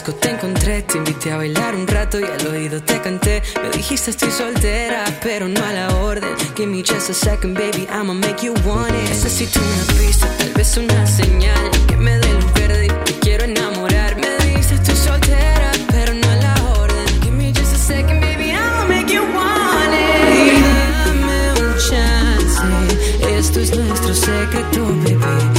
disco te encontré, te invité a bailar un rato y al oído te canté. Me dijiste estoy soltera, pero no a la orden. Give me just a second, baby, I'ma make you want it. Necesito una pista, tal vez una señal que me dé luz verde y te quiero enamorar. Me dijiste estoy soltera, pero no a la orden. Give me just a second, baby, I'ma make you want it. Y dame un chance, esto es nuestro secreto, baby.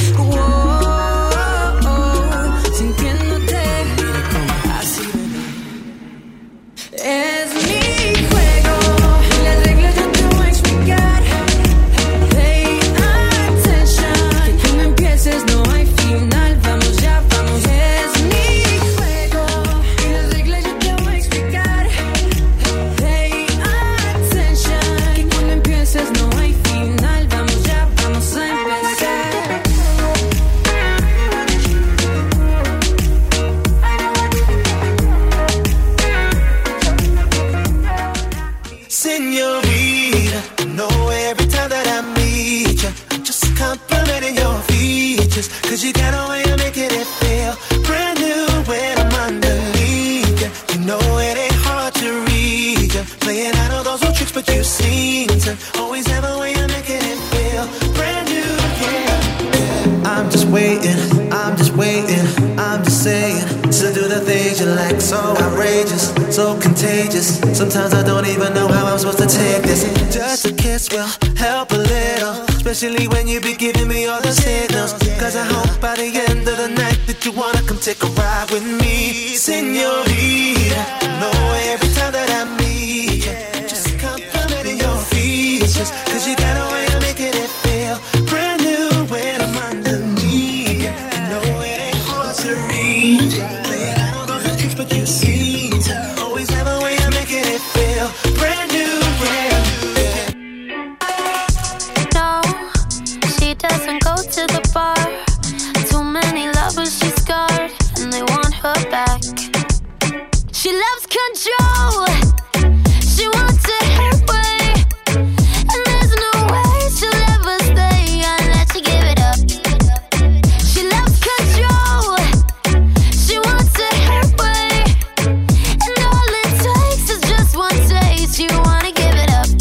Sometimes I don't even know how I'm supposed to take this. Just a kiss will help a little, especially when you be giving me all the signals. Cause I hope by the end of the night that you wanna come take a ride with me. Señorita, I know every time that I meet you, just complimenting your features. Cause you got a way of making it feel brand new when I'm underneath you. I know it ain't hard to reach. Laying out all those tricks, but you see always have a way of making it feel brand new, brand new. No, she doesn't go to the bar. Too many lovers she's scarred, and they want her back. She loves control. She wants it her way, and there's no way she'll ever stay unless she give it up. She loves control. She wants it her way, and all it takes is just one taste. You wanna give it up.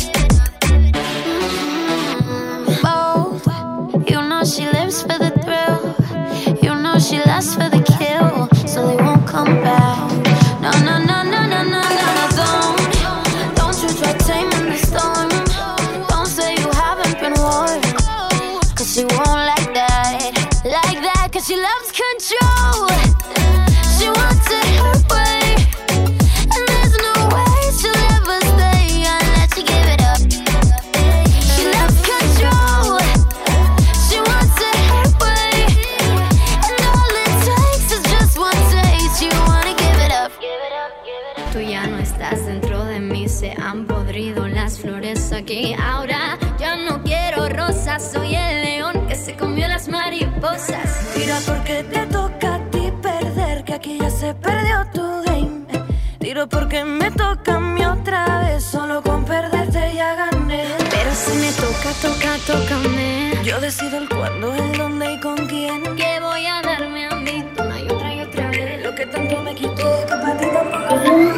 Bold. You know she lives for the thrill. You know she lasts for the kill, so they won't come back. No, no, no, no, no, no, no, don't you try taming the storm. Don't say you haven't been warned, cause she won't like that, cause she loves control. She wants it her way, and there's no way she'll ever stay unless she give it up. She loves control. She wants it her way, and all it takes is just one taste. You wanna give it up. Tú ya no estás dentro de mí, se han podrido las flores aquí. Ahora ya no quiero rosas, soy el león que se comió las mariposas. Tira porque te toca a ti perder, que aquí ya se perdió tu game. Tiro porque me toca a mí otra vez, solo con perderte ya gané. Pero si me toca, tócame. Yo decido el cuándo, el dónde y con quién. Que voy a darme a mí una y otra vez. Lo que tanto me quité, que para ti tampoco.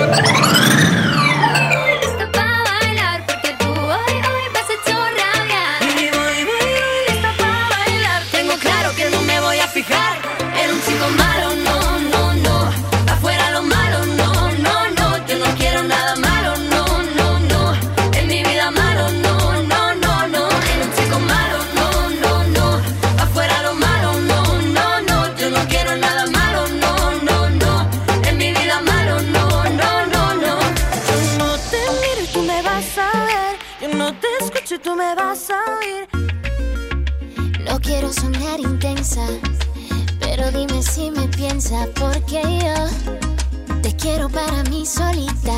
Lista pa' bailar porque tú hoy me has hecho rabiar. Y voy, lista pa' bailar. Tengo claro que no me voy a fijar en un chico malo, no, no, no. Afuera lo malo, no, no, no. Yo no quiero nada malo, no, no, no. En mi vida malo, no, no, no, no. En un chico malo, no, no, no. Afuera lo malo, no, no, no. Yo no quiero nada malo, no, no, no. En mi vida malo, no, no, no, no. Yo no te miro y tú me vas a ver. Yo no te escucho y tú me vas a oír. No quiero sonar intensa, pero dime si me piensas, porque yo te quiero para mí solita.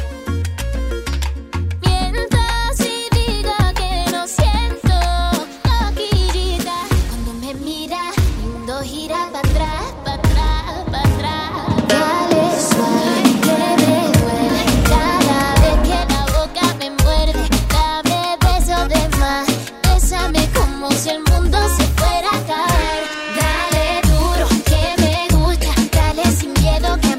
Mientras y diga que no siento, loquillita. Cuando me mira, lindo gira para atrás, para atrás, para atrás. Dale suave, que me duele cada vez que la boca me muerde. Dame besos de más, bésame como si el mundo se fuera a acabar. Dale duro, que me gusta, dale sin miedo que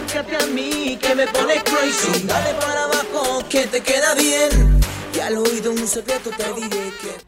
acércate a mí, que me pones crazy. Dale para abajo, que te queda bien. Y al oído un secreto te diré que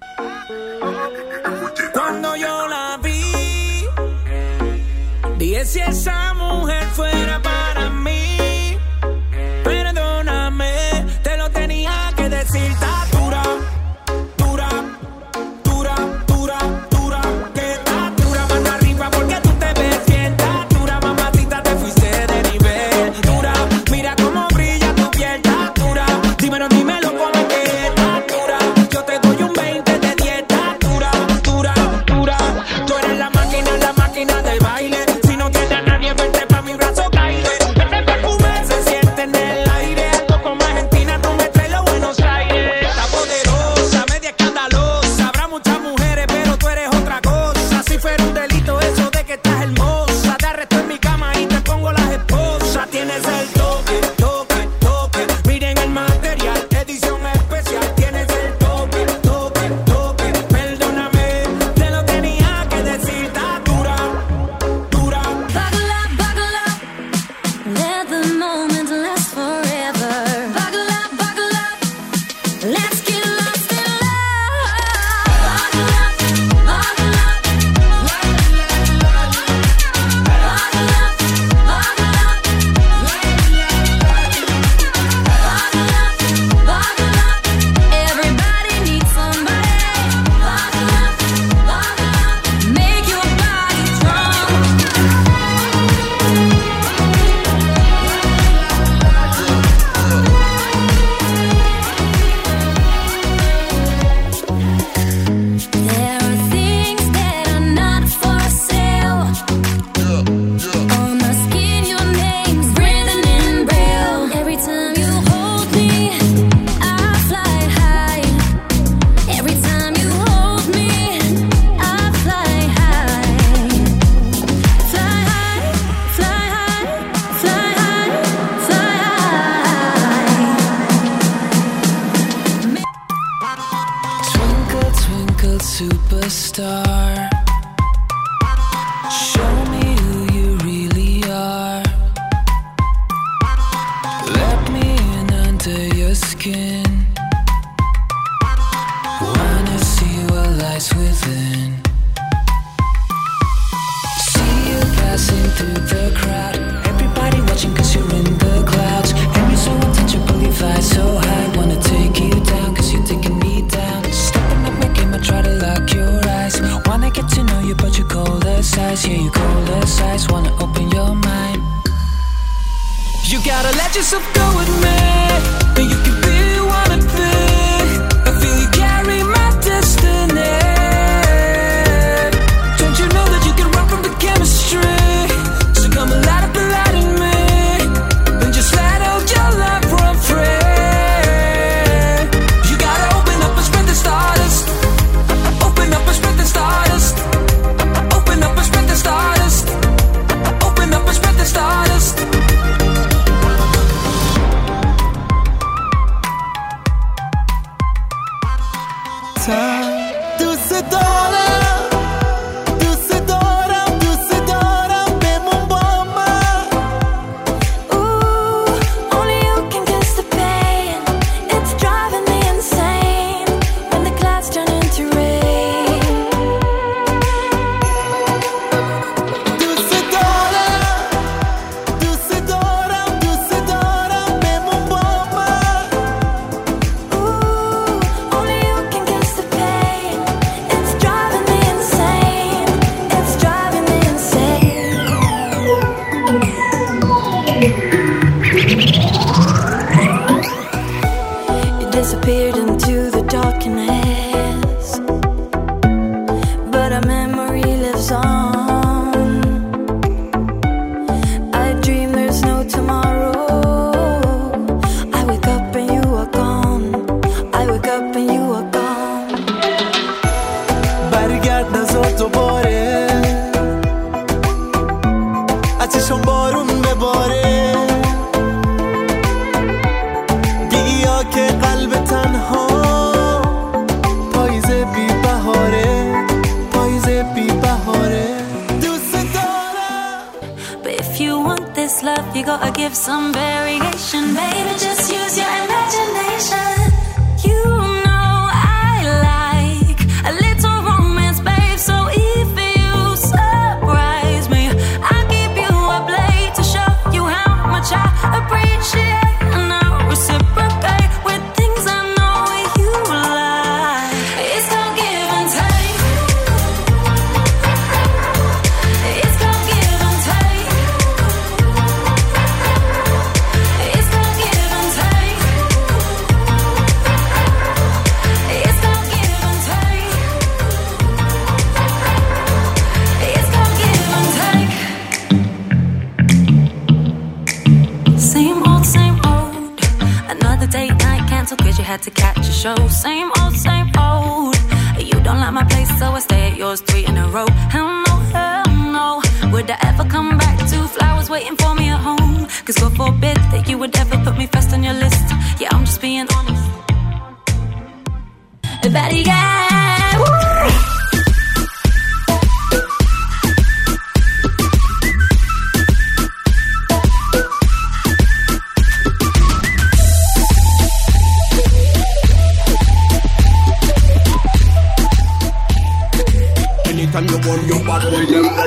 cuando yo la vi, dije si esa mujer fuera para mí, perdóname, te lo tenía que decir. Está dura, dura, dura, dura, dura, que está dura, manda arriba porque tú te ves bien. Está dura, mamacita, te fuiste de nivel. Dura, mira cómo brilla tu piel. Está dura, dímelo, dímelo, cómo que está dura. Yo te doy un 20 de 10. Está dura, dura, dura. Tú eres la máquina del baile. Si no tienes a nadie, vente pa' mi brazo, caile. Este perfume se siente en el aire. Algo como Argentina, tú me traes los Buenos Aires. Está poderosa, media escandalosa. Habrá muchas mujeres, pero tú eres otra cosa. Si fuera un delito eso de que estás hermosa, te arresto en mi cama y te pongo las esposas. Tienes el toque, toque, toque. Miren el material, edición especial. Tienes el toque, toque, toque. Perdóname, te lo tenía que decir. Está dura, dura. Buckle up, let the moment last forever. Buckle up, let's get lost in love. Buckle up, buckle up, buckle up, everybody needs somebody. Buckle up, make your body strong. There are things that are not for sale. On my skin, your name's written in braille. Every time you hold me, I fly high. Every time you hold me, I fly high. Fly high, fly high, fly high, fly high. Twinkle, twinkle, superstar. Show me who you really are. Let me in under your skin. Wanna see what lies within. See you passing through the crowd. Everybody watching 'cause you're in the clouds. And you're so untouchable, fly so high. Wanna take you down 'cause you're taking me down. Stepping up my game, I try to lock your eyes. Wanna get to know you, but you cold as ice. Yeah, you cold as ice. Wanna open your mind. You gotta let yourself go with me. And you can be who you wanna be. I feel you carry my destiny. Don't you know that you can run from the chemistry? So come and light up the light in me. And just let out your love run free. You gotta open up and spread the stardust. Open up and spread the stardust. Open up and spread the stardust. Open up and spread the stardust. Ooh, only you can kiss the pain. It's driving me insane when the clouds turn into rain. Ooh, only you can kiss the pain. It's driving me insane. It's driving me insane. You disappeared into the darkness, but our memory lives on. I dream there's no tomorrow. I wake up and you are gone. I wake up and you are gone. برگرد نزار دوباره ازشون بارون بباره بیا که قلب تنها پاییز بی بهاره پاییز بی بهاره دوست دارم But if you want this love, you we gotta give some variation. Baby, just use your imagination. You know I like a little romance, babe. So if you surprise me, I'll give you a blade to show you how much I appreciate. And I'll reciprocate with things I know you like. It's called give and take. It's called give and take. It's called give and take. It's called give and take. It's called give and take. Same old, same old. Another date night canceled 'cause you had to catch a show. Same old, same old. You don't like my place, so I stay at yours 3 in a row. Hell no, hell no. Would I ever come back to flowers waiting for me at home? 'Cause God forbid that you would ever put me first on your list. Yeah, I'm just being honest. Betty, yeah, woo! Anytime you want your bad boy,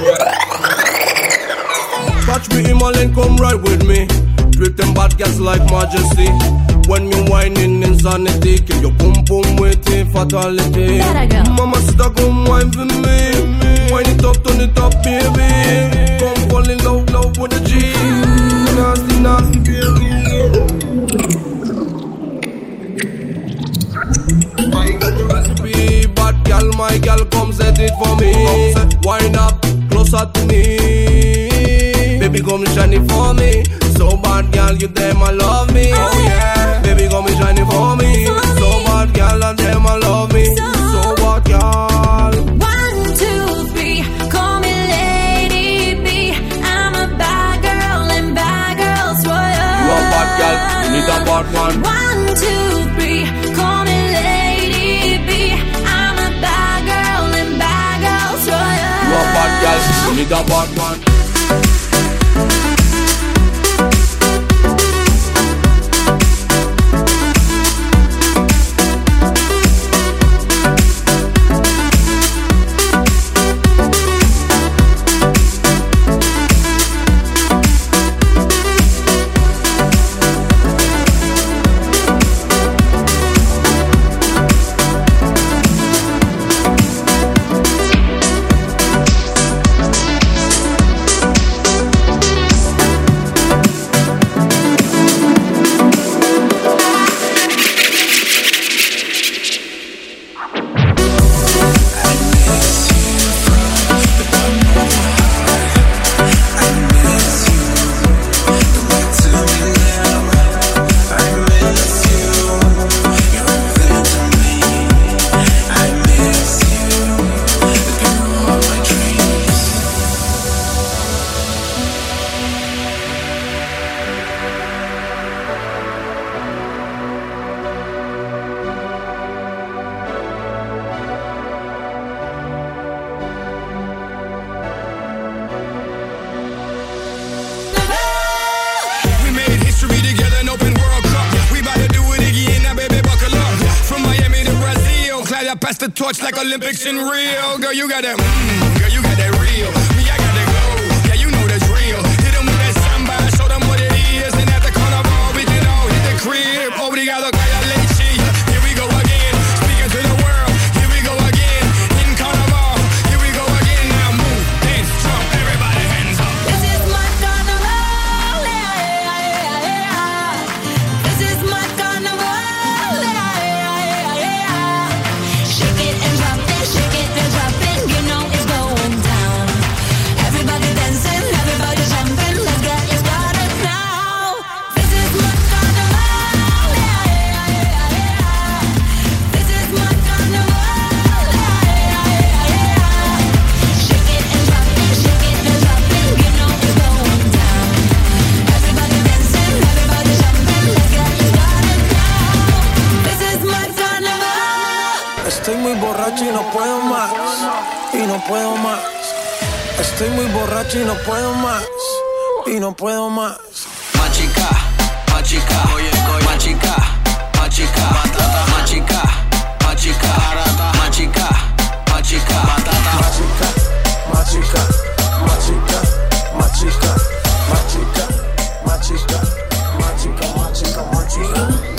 catch me in my lane, come right with me. Treat them bad girls like majesty. When you whining insanity, kill your pum pum with the fatality. Mama sister, come wine for me. Wine it up, turn it up, baby. Come fall in love with the G. Nasty, nasty, baby. I got the recipe, bad girl, my girl, come set it for me. Wind up, closer to me. Baby, come shine it for me. So bad girl, you them I love me. Oh yeah. Baby, come shine it for me. So bad girl, and them I love me. So bad girl. 1, 2, 3, call me Lady B. I'm a bad girl and bad girls royal. You a bad girl, you need a bad man. 1, 2, 3, call me Lady B. I'm a bad girl and bad girls royal. You a bad girl, you need a bad man. Pass the torch like Olympics in Rio. Girl, you got that, girl, you got that real. Me, I got that glow. Yeah, you know that's real. Hit them with that samba, show them what it is. And at the carnival, we can all hit the crib. Obrigado, Kaya Leche. Here we go again. Speaking to the world. Here we go again. In carnival. Here we go again. Now move, dance, jump, everybody hands up. This is my carnival. This is my carnival. Shake it and drop it, shake it and drop it. You know it's going down. Everybody dancing, everybody jumping. Let's get it started now. This is my carnival. This is my carnival. Shake it and drop it, shake it and drop it. You know it's going down. Everybody dancing, everybody jumping. Let's get it started now. This is my carnival. Estoy muy borracho y no puedo más, y no puedo más. Estoy muy borracho y no puedo más, y no puedo más. Machica, machica, machica, machica, machica, machica, machica, machica, machica, machica, machica, machica, machica, machica, machica, machica, machica.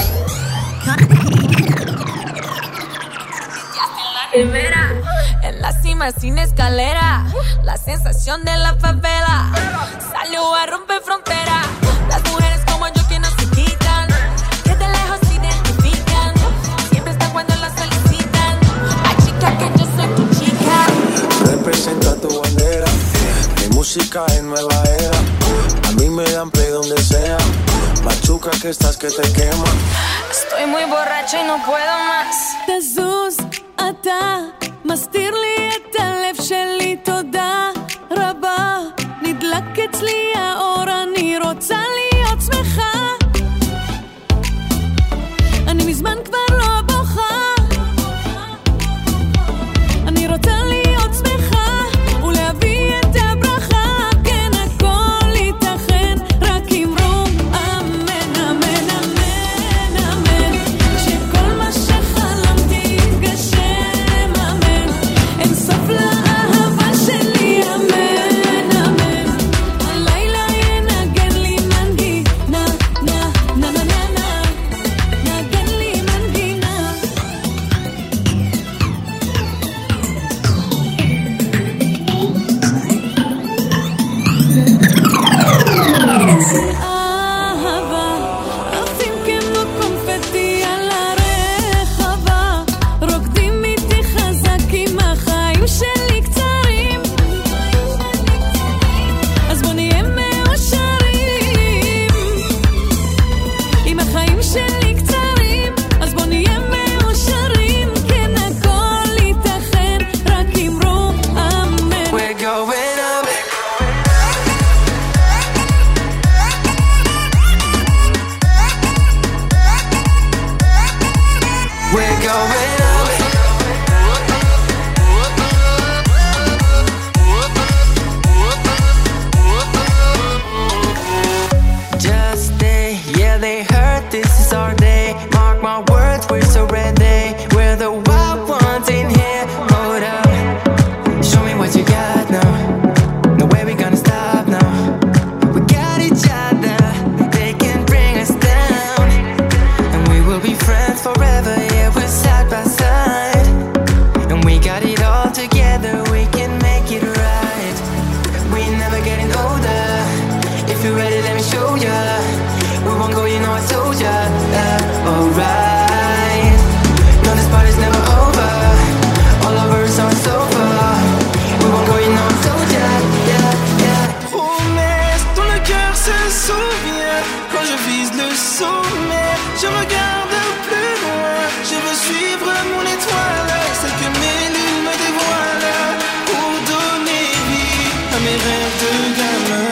En la cima sin escalera, la sensación de la favela salió a romper frontera. Las mujeres como yo que no se quitan, que de lejos se identifican, siempre están cuando las solicitan. Ay chica que yo soy tu chica. Representa tu bandera, mi música es nueva era. A mí me dan play donde sea, machuca que estás que te quema. Estoy muy borracha y no puedo más. תזוז אתה מסתיר לי את הלב שלי, תודה רבה. נדלק אצלי האור, אני רוצה להיות שמחה. אני מזמן כבר לא בוכה, אני רוצה להיות שמחה ולהביא את הברכה. כן הכל ייתכן רק אמרו אמן אמן אמן אמן, שכל מה שחלמתי יתגשם אמן. אין סוף לאהבה שלי אמן אמן. הלילה ינגן לי מנגינה נה נה נה נה נה, נגן לי מנגינה. אהבה עפים כמו קונפטי על הרחבה, רוקדים איתי חזקים, החיים שלי קצרים, אז בוא נהיה מאושרים. אם החיים שלי קצרים, אז בוא נהיה מאושרים. כן הכל ייתכן רק אמרו אמן. We're going up. We're going up. Just stay, yeah they heard this is our day. Mark my words, we're so ready. We're the wild ones in here. Hold up, show me what you got now. No way we gonna stop now. We got each other, they can bring us down, and we will be friends forever. Yeah, we're side by side, and we got it all together. We can make it right. We never getting older. If you're ready, let me show ya. We won't go, you know I told ya. Alright. No, this party's never over. All over us are sober. We won't go, you know I told ya. Yeah, yeah. Promesse dont le cœur se souvient. Quand je vise le sommet, je regarde plus loin. Je veux suivre mon étoile, celle que mes lunes me dévoilent, pour donner vie à mes rêves de gamin.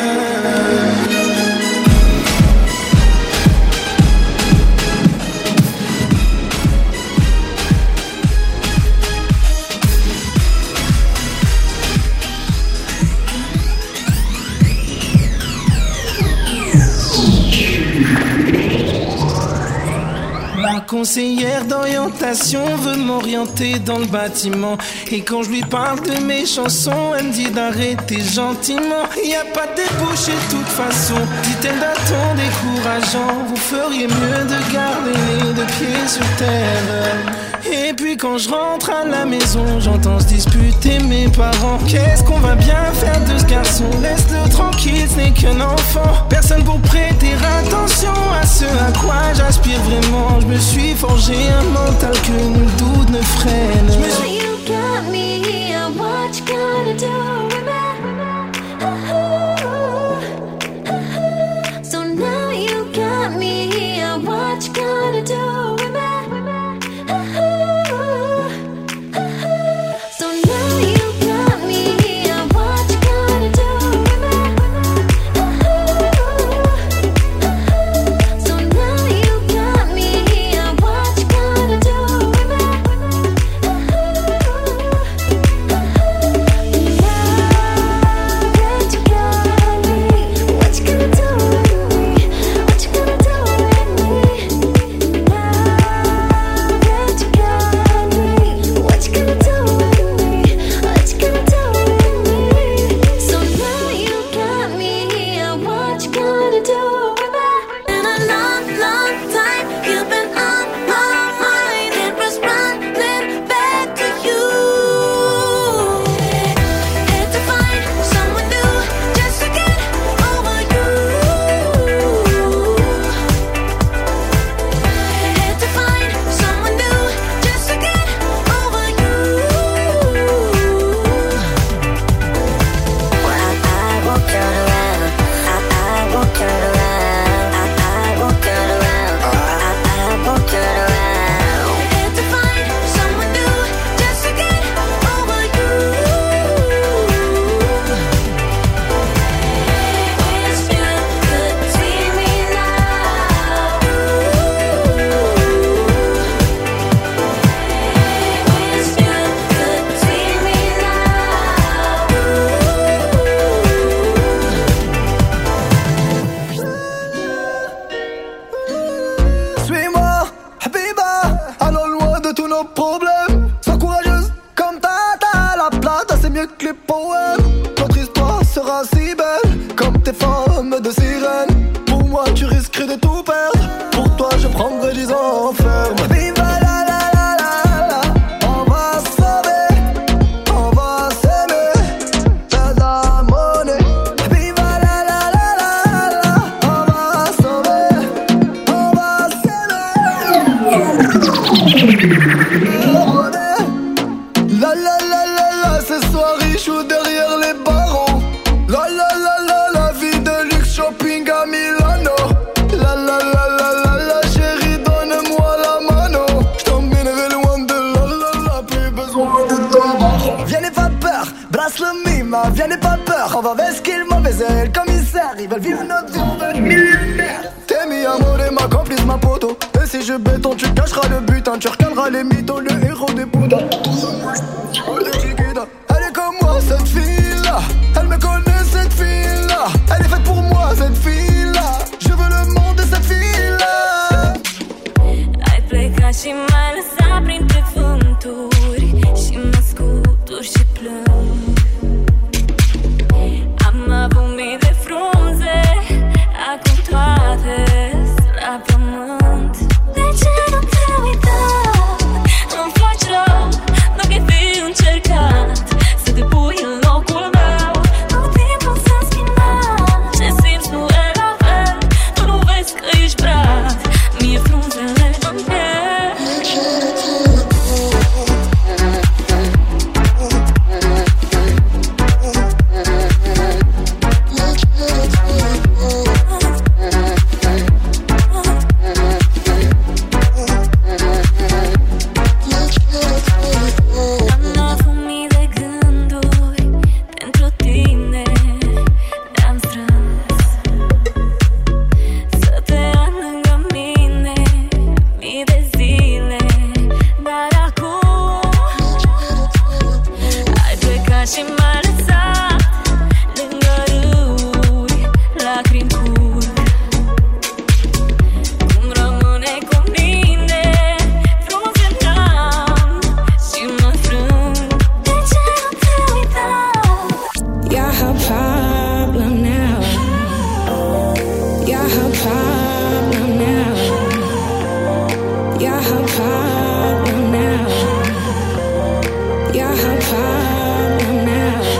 Ma conseillère d'orientation veut m'orienter dans le bâtiment. Et quand je lui parle de mes chansons, elle me dit d'arrêter gentiment. Y a pas de débouché de toute façon, dit-elle d'un ton décourageant. Vous feriez mieux de garder les deux pieds sur terre. Et puis quand je rentre à la maison, j'entends se disputer mes parents. Qu'est-ce qu'on va bien faire de ce garçon? Laisse-le tranquille, ce n'est qu'un enfant. Personne pour prêter attention à ce à quoi j'aspire vraiment. Je me suis forgé un mental que nul doute ne freine. Now you got me here, what you gonna do with me? So now you got me here, what you gonna do with me? So now you got me here, what you gonna do with me? So now you got me here, what you gonna do with me? poème. Notre histoire sera si belle, comme tes formes de sirène. Pour moi, tu risquerais de tout perdre. Pour toi, je prendrai 10 ans ferme. Viva la la la la la. On va se sauver, on va s'aimer. T'as la monnaie. Viva la la la la la. On va se sauver, on va s'aimer. La la la la la, ce soir il joue derrière les barreaux. La la la la, la vie de luxe shopping à Milano. La la la la la la, chérie donne-moi la mano. J't'emmènerai loin de la la la, plus besoin de toi. Viens n'aie pas peur, brasse le mima, viens n'aie pas peur. On va vesquer le mauvais aile, commissaire, ils veulent vivre notre vie, on veut être millionnaire. T'es mi amour et ma complice, ma poteau. Et si je béton, tu cacheras le butin, tu recaleras les mythos, le héros des poudres. Elle est comme moi, cette fille-là. Elle me connaît, cette fille-là. Elle est faite pour moi, cette fille-là. Je veux le monde de cette fille-là. Ai plecat și m-ai lăsat printre vânturi și mă scutur și plâng. Am avut mii de frunze, acum toate-s la pământ. De ce nu te uita? Îmi faci rău, dacă ai fi încercat să te pui în locul meu. Tot timpul să-mi spina ce simți nu e la fel. Tu nu vezi că ești brad, mie frunzele în piele. You're her problem now.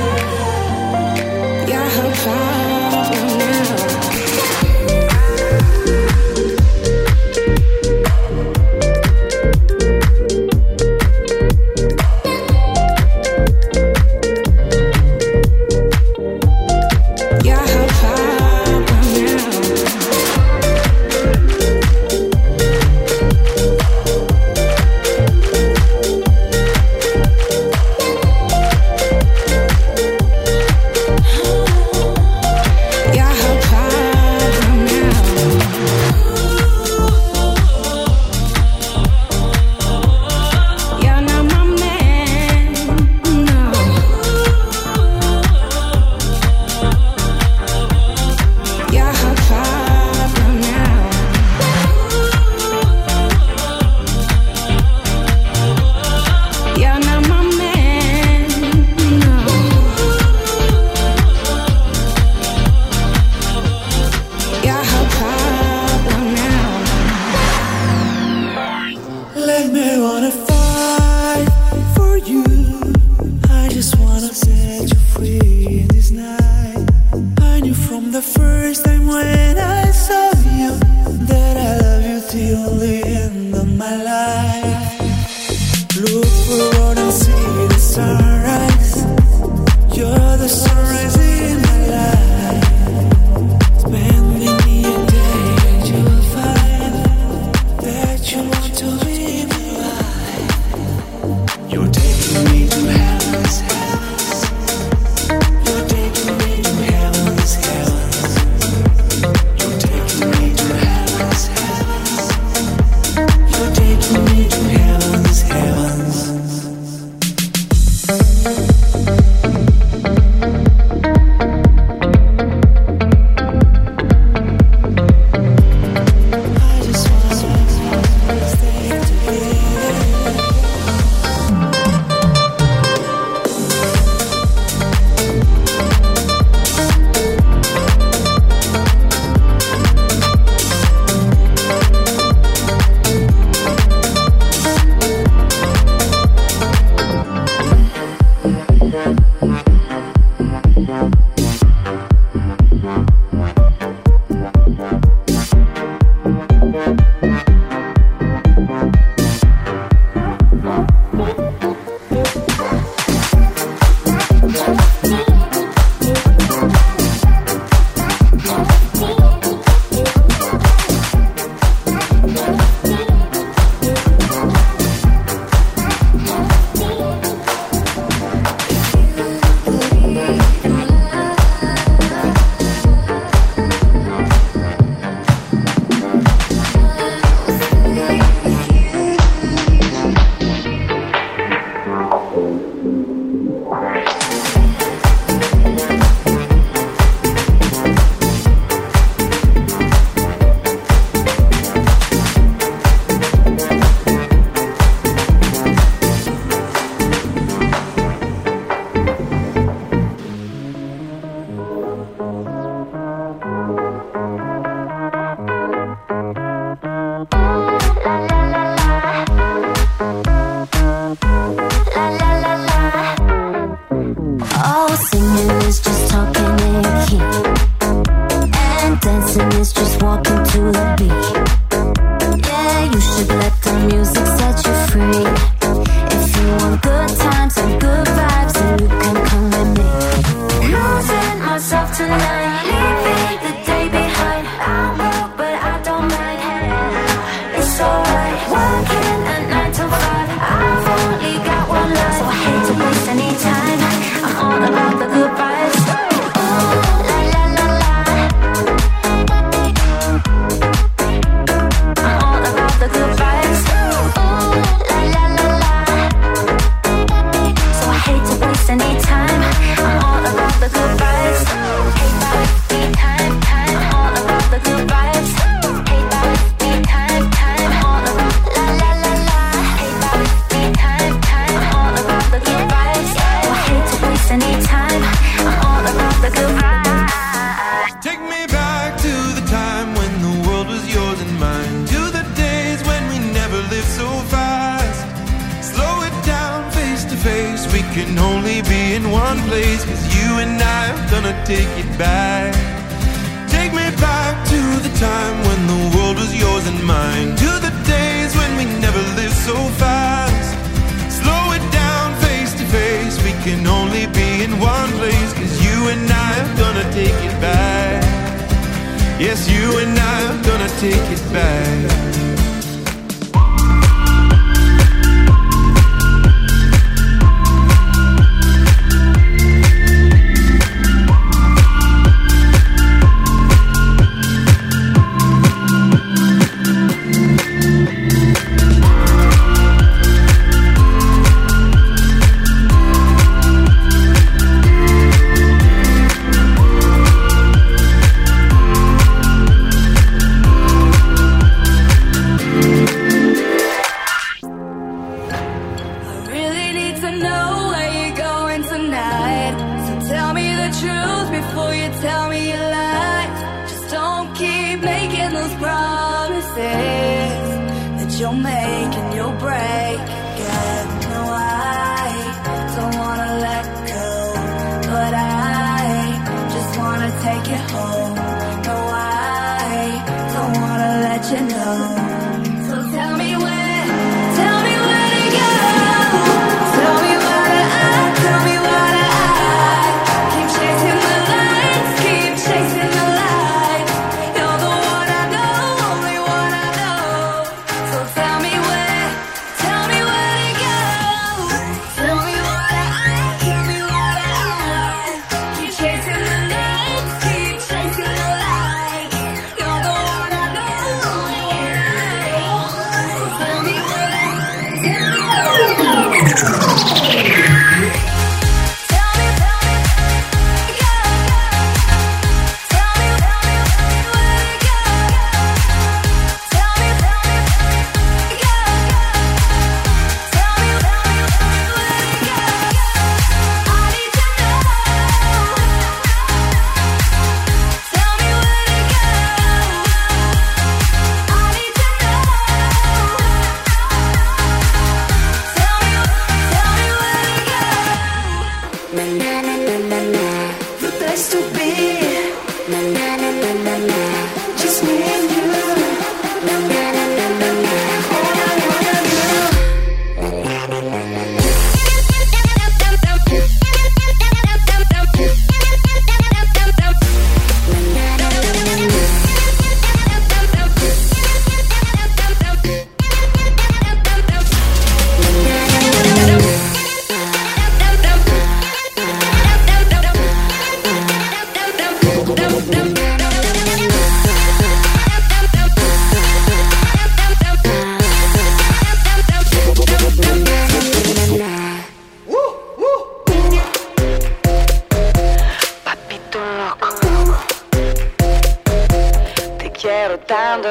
apretando.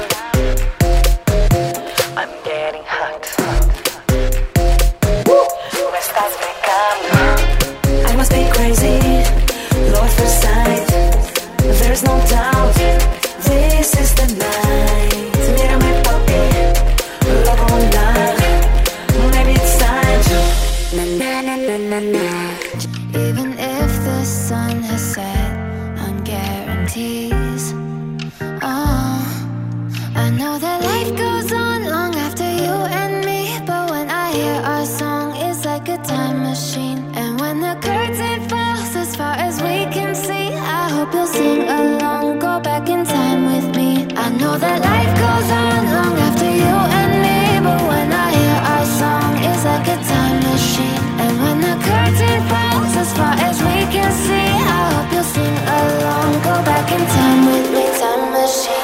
I'm getting hot. Me estás pegando. I must be crazy, Lord for sight. There's no doubt, this is the night. Mírame papi, loco online. Maybe it's time to na na na na na. Even if the sun has set on guarantees, oh, I know that life goes on long after you and me. But when I hear our song, it's like a time machine. And when the curtain falls as far as we can see, I hope you'll sing along, go back in time with me. I know that life goes on long after you and me. But when I hear our song, it's like a time machine. And when the curtain falls as far as we can see, I hope you'll sing along, go back in time with me. Time machine.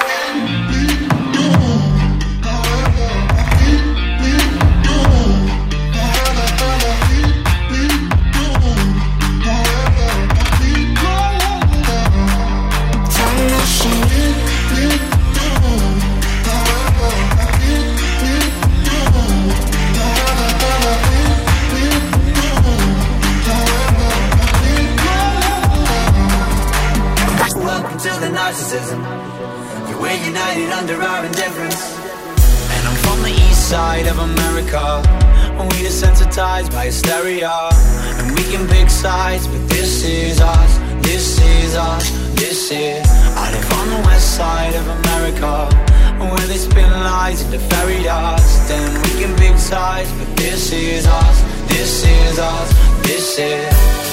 Welcome to the narcissism. Yeah, we're united under our indifference. And I'm from the east side of America. We desensitized by hysteria. And we can pick sides, but this is us. This is us. This is. I live on the west side of America, where they spin lies into fairy dust. And we can pick sides, but this is us. This is us. This is.